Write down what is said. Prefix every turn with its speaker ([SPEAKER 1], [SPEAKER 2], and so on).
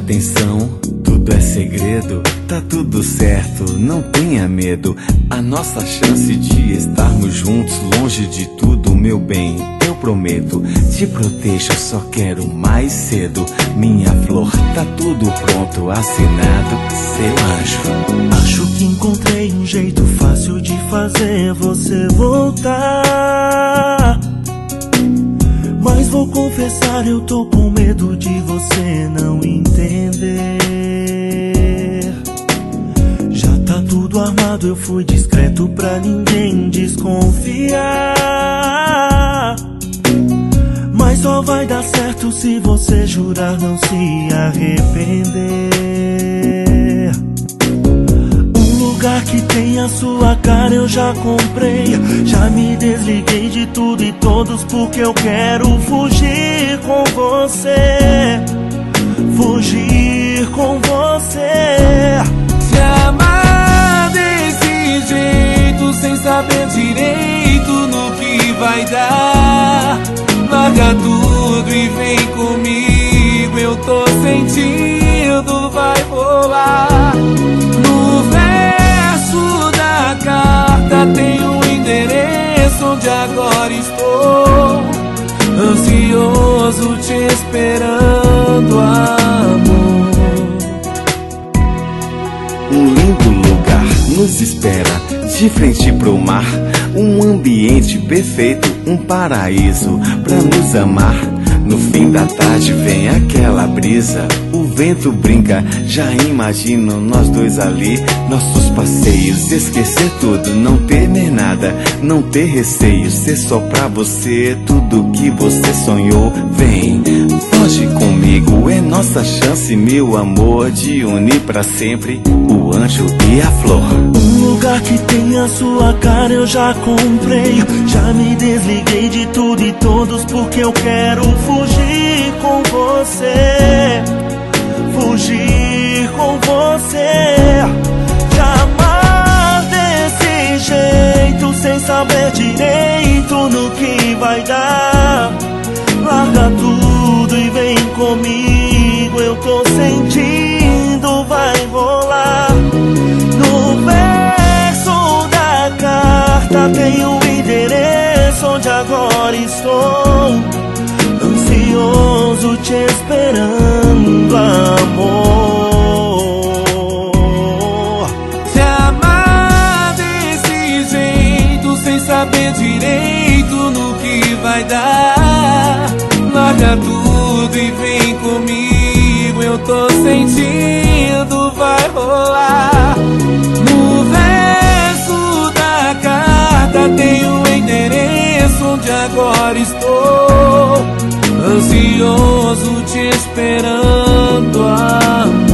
[SPEAKER 1] atenção, tudo é segredo, tá tudo certo, não tenha medo. A nossa chance de estarmos juntos, longe de tudo, meu bem, eu prometo. Te protejo, só quero mais cedo. Minha flor, tá tudo pronto, assinado, seu anjo.
[SPEAKER 2] Acho que encontrei um jeito fácil de fazer você voltar, mas vou confessar, eu tô com medo de você não entender. Já tá tudo armado, eu fui discreto pra ninguém desconfiar, mas só vai dar certo se você jurar não se arrepender. Um lugar que tem a sua cara eu já comprei, já me desliguei de tudo e todos porque eu quero fugir com você, fugir com você.
[SPEAKER 3] Te amar desse jeito, sem saber direito no que vai dar. Larga tudo e vem comigo, eu tô sentindo, vai rolar. No verso da carta tem um endereço onde agora estou, ansioso te esperando, amor.
[SPEAKER 1] Um lindo lugar nos espera, de frente pro mar. Um ambiente perfeito, um paraíso pra nos amar. No fim da tarde vem aquela brisa, o vento brinca, já imagino nós dois ali. Nossos passeios, esquecer tudo, não temer nada, não ter receio, ser só pra você tudo que você sonhou. Vem, foge comigo, é nossa chance, meu amor, de unir pra sempre o anjo e a flor.
[SPEAKER 2] Um lugar que tem a sua cara eu já comprei, já me desliguei de tudo e todos porque eu quero fugir com você, fugir com você. Te amar desse jeito, sem saber direito no que vai dar. Larga tudo e vem comigo, eu tô sentindo, vai rolar. No verso da carta tem um endereço onde agora estou, ansioso te esperando, amor.
[SPEAKER 3] Te amar desse jeito, sem saber direito no que vai dar. Larga tudo e vem comigo, eu tô sentindo, vai rolar. No verso da carta tem um endereço onde agora estou, ansioso te esperando, amor.